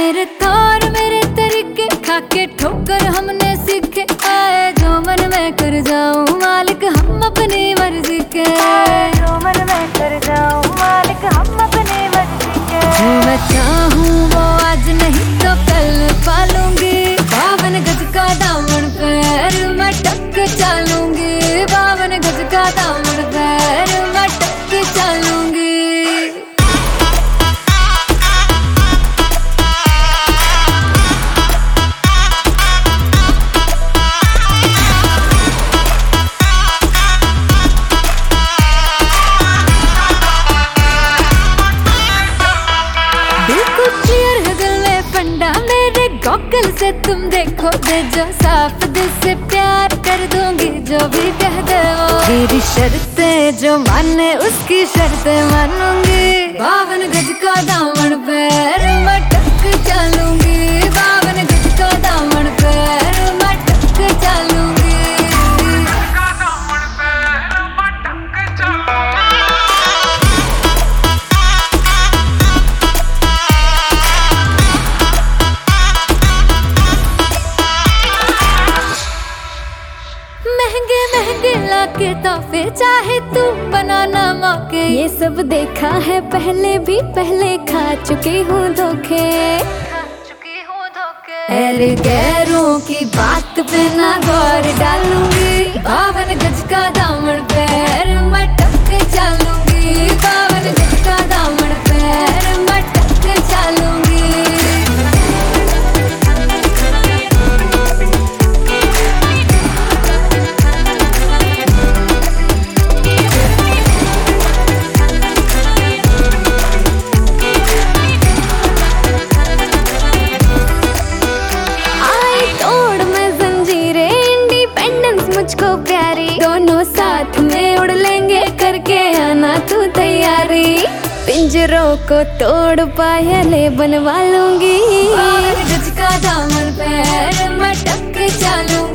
मेरे तौर मेरे तरीके खाके ठोकर हमने सीखे, आए जो मन में कर जाऊं मालिक हम अपनी मर्जी के, जो मन में कर जाऊं मालिक हम अपनी मर्जी के। जो मैं चाहूं वो आज नहीं तो कल पालूंगी, 52 गज का दामन पैर मैं टक चालूंगी, 52 गज का दामन पैर मैं टक चालूंगी। बिल्कुल क्लियर है दिल में फंडा मेरे गॉगल से तुम देखो दे, जो साफ दिल से प्यार कर दूंगी जो भी कह दे वो। मेरी शर्तें जो माने उसकी शर्तें मानूंगी, 52 गज का दामन पैर मैं टक चालूंगी, 52 गज का दामन पैर मैं टक चालूंगी। महंगे महंगे लाके तोहफे चाहे तू बनाना मौके, ये सब देखा है पहले भी, पहले खा चुकी हूँ धोखे, अरे गैरों की बात पे ना गौर डालूंगी, 52 गज का दामन पैर मैं टक चालूंगी, 52 गज का दामन पैर मैं टक चालूंगी। मुझको प्यारी दोनों साथ में उड़ लेंगे, करके आना तू तैयारी, पिंजरों को तोड़ पायले बनवा लूंगी, 52 गज का दामन पैर मैं टक चालूंगी।